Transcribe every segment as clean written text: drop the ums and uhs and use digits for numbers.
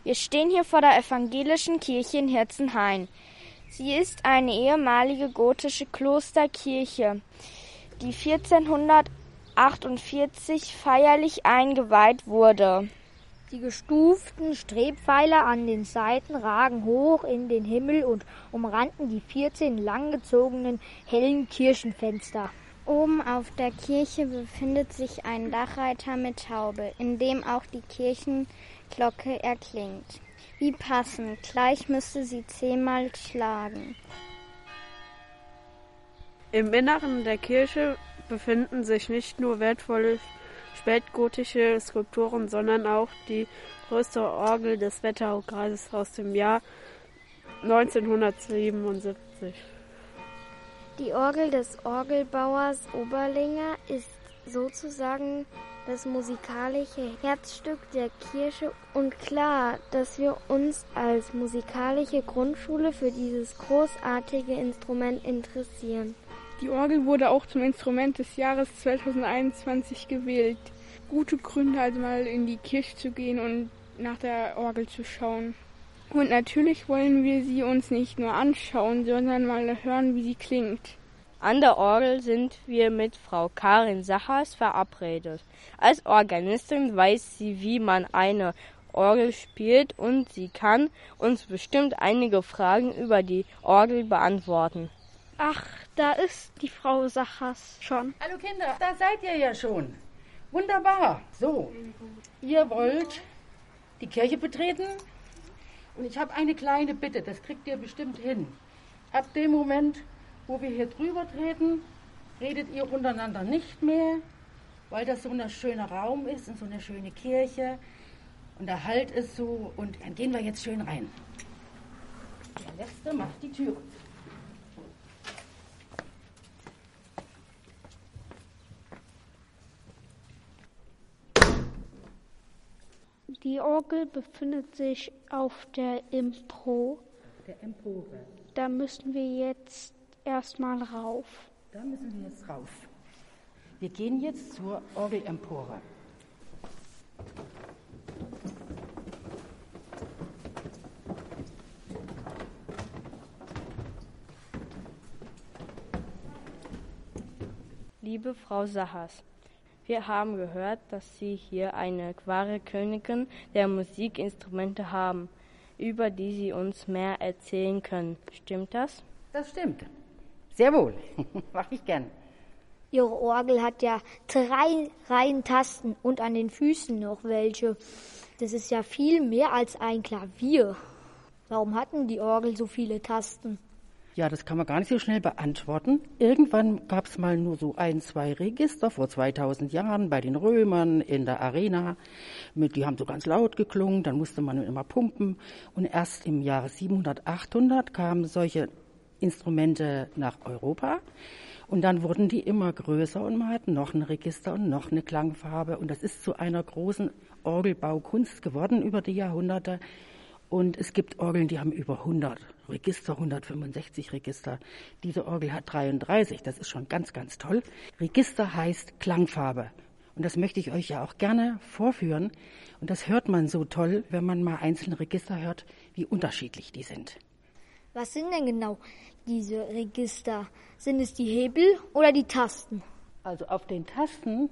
Wir stehen hier vor der evangelischen Kirche in Hirzenhain. Sie ist eine ehemalige gotische Klosterkirche, die 1448 feierlich eingeweiht wurde. Die gestuften Strebpfeiler an den Seiten ragen hoch in den Himmel und umranden die 14 langgezogenen hellen Kirchenfenster. Oben auf der Kirche befindet sich ein Dachreiter mit Haube, in dem auch die Kirchenglocke erklingt. Wie passend, gleich müsste sie 10-mal schlagen. Im Inneren der Kirche befinden sich nicht nur wertvolle spätgotische Skulpturen, sondern auch die größte Orgel des Wetteraukreises aus dem Jahr 1977. Die Orgel des Orgelbauers Oberlinger ist sozusagen das musikalische Herzstück der Kirche und klar, dass wir uns als musikalische Grundschule für dieses großartige Instrument interessieren. Die Orgel wurde auch zum Instrument des Jahres 2021 gewählt. Gute Gründe, also mal in die Kirche zu gehen und nach der Orgel zu schauen. Und natürlich wollen wir sie uns nicht nur anschauen, sondern mal hören, wie sie klingt. An der Orgel sind wir mit Frau Karin Sachas verabredet. Als Organistin weiß sie, wie man eine Orgel spielt und sie kann uns bestimmt einige Fragen über die Orgel beantworten. Ach, da ist die Frau Sachas schon. Hallo Kinder, da seid ihr ja schon. Wunderbar. So, ihr wollt die Kirche betreten und ich habe eine kleine Bitte, das kriegt ihr bestimmt hin. Ab dem Moment, wo wir hier drüber treten, redet ihr untereinander nicht mehr, weil das so ein schöner Raum ist und so eine schöne Kirche und der Halt ist so und dann gehen wir jetzt schön rein. Der Letzte macht die Tür. Die Orgel befindet sich auf der Empore. Der Empore. Da müssen wir jetzt erstmal rauf. Da müssen wir jetzt rauf. Wir gehen jetzt zur Orgelempore. Liebe Frau Sachas, wir haben gehört, dass Sie hier eine wahre Königin der Musikinstrumente haben, über die Sie uns mehr erzählen können. Stimmt das? Das stimmt. Sehr wohl. Mach ich gern. Ihre Orgel hat ja 3 Reihen Tasten und an den Füßen noch welche. Das ist ja viel mehr als ein Klavier. Warum hatten die Orgel so viele Tasten? Ja, das kann man gar nicht so schnell beantworten. Irgendwann gab es mal nur so 1, 2 Register vor 2000 Jahren bei den Römern in der Arena. Die haben so ganz laut geklungen, dann musste man immer pumpen. Und erst im Jahre 700, 800 kamen solche Instrumente nach Europa. Und dann wurden die immer größer und man hat noch ein Register und noch eine Klangfarbe. Und das ist zu einer großen Orgelbaukunst geworden über die Jahrhunderte. Und es gibt Orgeln, die haben über 100 Register, 165 Register. Diese Orgel hat 33, das ist schon ganz, ganz toll. Register heißt Klangfarbe. Und das möchte ich euch ja auch gerne vorführen. Und das hört man so toll, wenn man mal einzelne Register hört, wie unterschiedlich die sind. Was sind denn genau diese Register? Sind es die Hebel oder die Tasten? Also auf den Tasten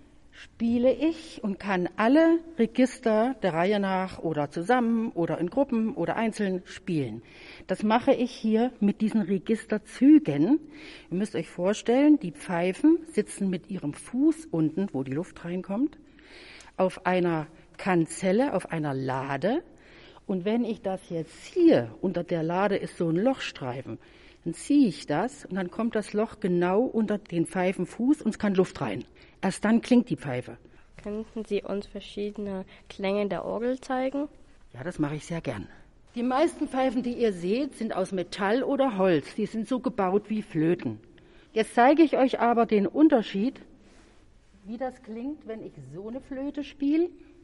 spiele ich und kann alle Register der Reihe nach oder zusammen oder in Gruppen oder einzeln spielen. Das mache ich hier mit diesen Registerzügen. Ihr müsst euch vorstellen, die Pfeifen sitzen mit ihrem Fuß unten, wo die Luft reinkommt, auf einer Kanzelle, auf einer Lade. Und wenn ich das jetzt ziehe, unter der Lade ist so ein Lochstreifen, dann ziehe ich das und dann kommt das Loch genau unter den Pfeifenfuß und es kann Luft rein. Erst dann klingt die Pfeife. Könnten Sie uns verschiedene Klänge der Orgel zeigen? Ja, das mache ich sehr gern. Die meisten Pfeifen, die ihr seht, sind aus Metall oder Holz. Die sind so gebaut wie Flöten. Jetzt zeige ich euch aber den Unterschied, wie das klingt, wenn ich so eine Flöte spiele.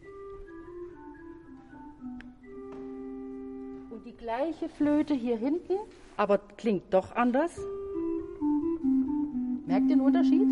Und die gleiche Flöte hier hinten, aber klingt doch anders. Merkt ihr den Unterschied?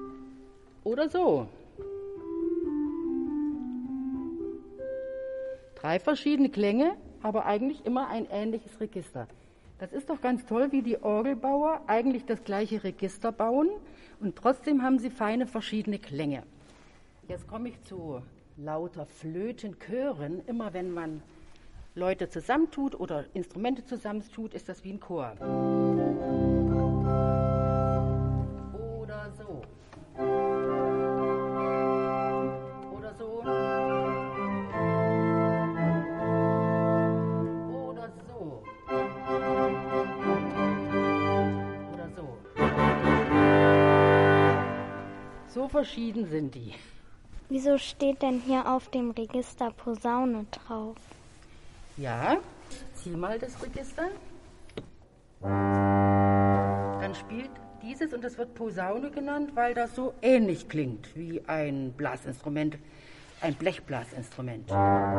Oder so. 3 verschiedene Klänge, aber eigentlich immer ein ähnliches Register. Das ist doch ganz toll, wie die Orgelbauer eigentlich das gleiche Register bauen und trotzdem haben sie feine verschiedene Klänge. Jetzt komme ich zu lauter Flötenchören. Immer wenn man Leute zusammentut oder Instrumente zusammentut, ist das wie ein Chor. Oder so. Oder so. Oder so. Oder so. So verschieden sind die. Wieso steht denn hier auf dem Register Posaune drauf? Ja, zieh mal das Register. Dann spielt dieses, und das wird Posaune genannt, weil das so ähnlich klingt wie ein Blasinstrument, ein Blechblasinstrument.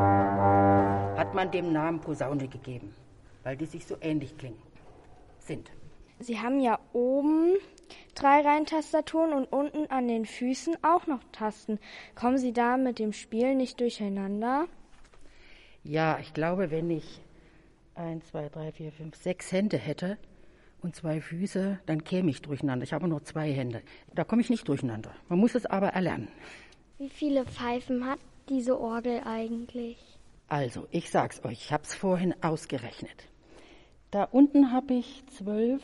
Hat man dem Namen Posaune gegeben, weil die sich so ähnlich klingen sind. Sie haben ja oben 3 Reihentastaturen und unten an den Füßen auch noch Tasten. Kommen Sie da mit dem Spiel nicht durcheinander? Ja, ich glaube, wenn ich 1, 2, 3, 4, 5, 6 Hände hätte und 2 Füße, dann käme ich durcheinander. Ich habe nur 2 Hände. Da komme ich nicht durcheinander. Man muss es aber erlernen. Wie viele Pfeifen hat diese Orgel eigentlich? Also, ich sag's euch, ich habe es vorhin ausgerechnet. Da unten habe ich 12,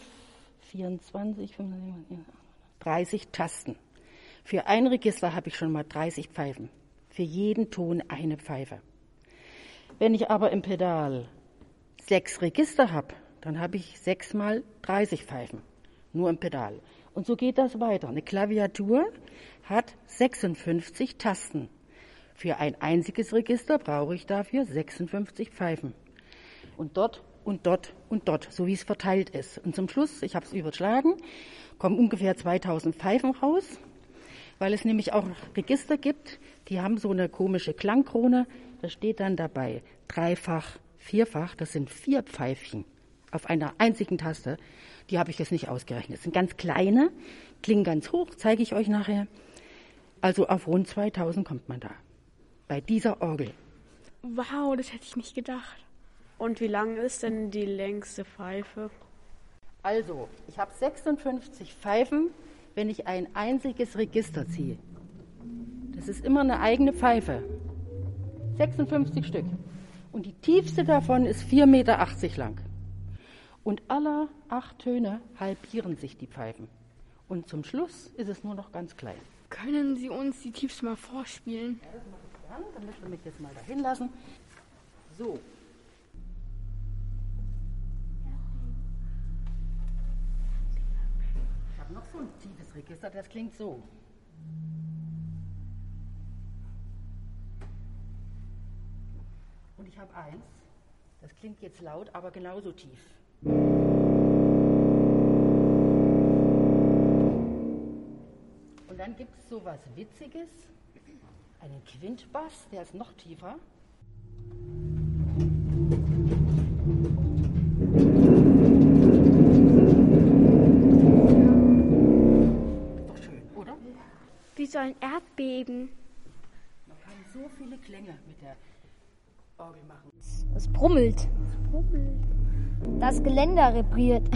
24, 25, 30 Tasten. Für ein Register habe ich schon mal 30 Pfeifen. Für jeden Ton eine Pfeife. Wenn ich aber im Pedal 6 Register habe, dann habe ich 6 mal 30 Pfeifen. Nur im Pedal. Und so geht das weiter. Eine Klaviatur hat 56 Tasten. Für ein einziges Register brauche ich dafür 56 Pfeifen. Und dort und dort und dort, so wie es verteilt ist. Und zum Schluss, ich habe es überschlagen, kommen ungefähr 2000 Pfeifen raus, weil es nämlich auch Register gibt, die haben so eine komische Klangkrone, da steht dann dabei 3-fach, 4-fach, das sind 4 Pfeifchen auf einer einzigen Taste. Die habe ich jetzt nicht ausgerechnet. Das sind ganz kleine, klingen ganz hoch, zeige ich euch nachher. Also auf rund 2000 kommt man da, bei dieser Orgel. Wow, das hätte ich nicht gedacht. Und wie lang ist denn die längste Pfeife? Also, ich habe 56 Pfeifen, wenn ich ein einziges Register ziehe. Das ist immer eine eigene Pfeife. 56 Stück. Und die tiefste davon ist 4,80 Meter lang. Und alle 8 Töne halbieren sich die Pfeifen. Und zum Schluss ist es nur noch ganz klein. Können Sie uns die tiefste mal vorspielen? Ja, das mache ich gern. Dann müssen wir mich jetzt mal dahin lassen. So. Ich habe noch so ein tiefes Register, das klingt so. Und ich habe eins, das klingt jetzt laut, aber genauso tief. Und dann gibt es so was Witziges, einen Quintbass, der ist noch tiefer. Ist doch schön, oder? Wie so ein Erdbeben. Man kann so viele Klänge mit der Orgel machen. Es brummelt. Das Geländer vibriert.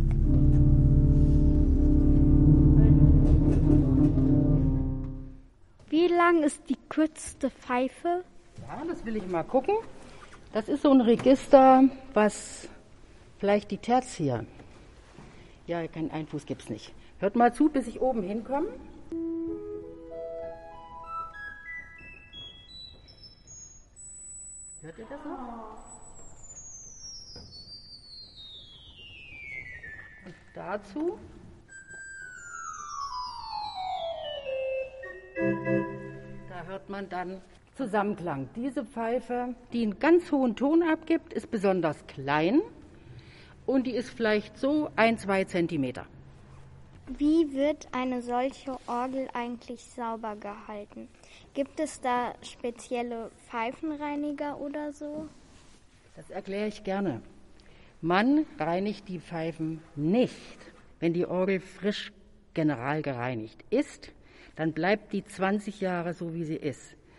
Wie lang ist die kürzeste Pfeife? Ja, das will ich mal gucken. Das ist so ein Register, was vielleicht die Terz hier. Ja, keinen Einfuß gibt's nicht. Hört mal zu, bis ich oben hinkomme. Hört ihr das noch? Und dazu da hört man dann Zusammenklang. Diese Pfeife, die einen ganz hohen Ton abgibt, ist besonders klein und die ist vielleicht so 1-2 Zentimeter. Wie wird eine solche Orgel eigentlich sauber gehalten? Gibt es da spezielle Pfeifenreiniger oder so? Das erkläre ich gerne. Man reinigt die Pfeifen nicht. Wenn die Orgel frisch general gereinigt ist, dann bleibt die 20 Jahre so, wie sie ist.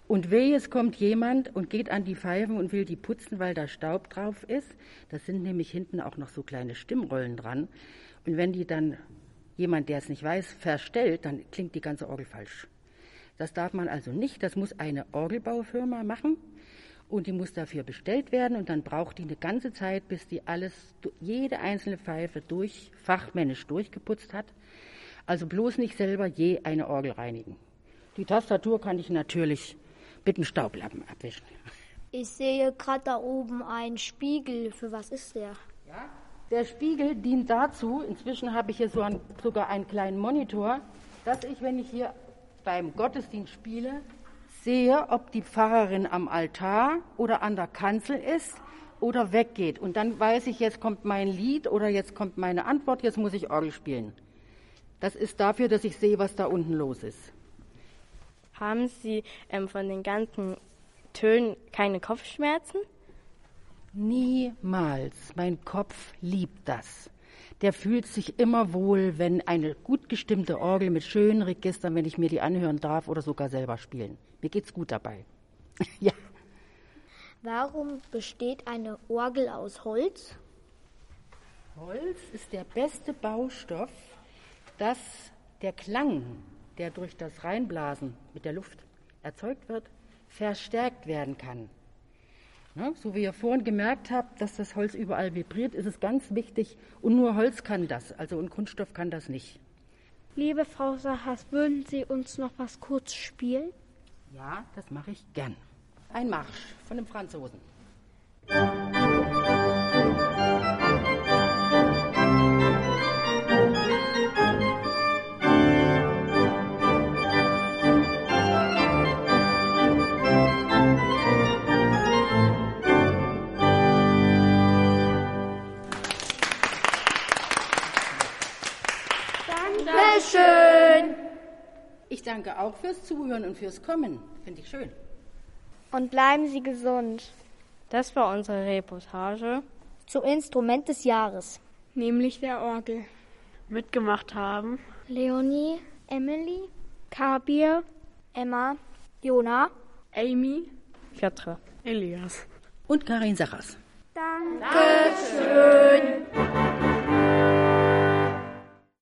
Und wehe, es kommt jemand und geht an die Pfeifen und will die putzen, weil da Staub drauf ist. Das sind nämlich hinten auch noch so kleine Stimmrollen dran. Und wenn die dann jemand, der es nicht weiß, verstellt, dann klingt die ganze Orgel falsch. Das darf man also nicht. Das muss eine Orgelbaufirma machen und die muss dafür bestellt werden. Und dann braucht die eine ganze Zeit, bis die jede einzelne Pfeife fachmännisch durchgeputzt hat. Also bloß nicht selber je eine Orgel reinigen. Die Tastatur kann ich natürlich mit einem Staublappen abwischen. Ich sehe gerade da oben einen Spiegel. Für was ist der? Ja, der Spiegel dient dazu, inzwischen habe ich hier sogar einen kleinen Monitor, dass ich, wenn ich hier beim Gottesdienst spiele, sehe, ob die Pfarrerin am Altar oder an der Kanzel ist oder weggeht. Und dann weiß ich, jetzt kommt mein Lied oder jetzt kommt meine Antwort, jetzt muss ich Orgel spielen. Das ist dafür, dass ich sehe, was da unten los ist. Haben Sie von den ganzen Tönen keine Kopfschmerzen? Niemals. Mein Kopf liebt das. Der fühlt sich immer wohl, wenn eine gut gestimmte Orgel mit schönen Registern, wenn ich mir die anhören darf oder sogar selber spielen. Mir geht's gut dabei. Ja. Warum besteht eine Orgel aus Holz? Holz ist der beste Baustoff, dass der Klang, der durch das Reinblasen mit der Luft erzeugt wird, verstärkt werden kann. So wie ihr vorhin gemerkt habt, dass das Holz überall vibriert, ist es ganz wichtig. Und nur Holz kann das, also und Kunststoff kann das nicht. Liebe Frau Sachas, würden Sie uns noch was kurz spielen? Ja, das mache ich gern. Ein Marsch von dem Franzosen. Schön. Ich danke auch fürs Zuhören und fürs Kommen. Finde ich schön. Und bleiben Sie gesund. Das war unsere Reportage Zum Instrument des Jahres. Nämlich der Orgel. Mitgemacht haben Leonie, Emily, Kabir, Emma, Jona, Amy, Piotr. Elias Und Karin Sachas. Dankeschön.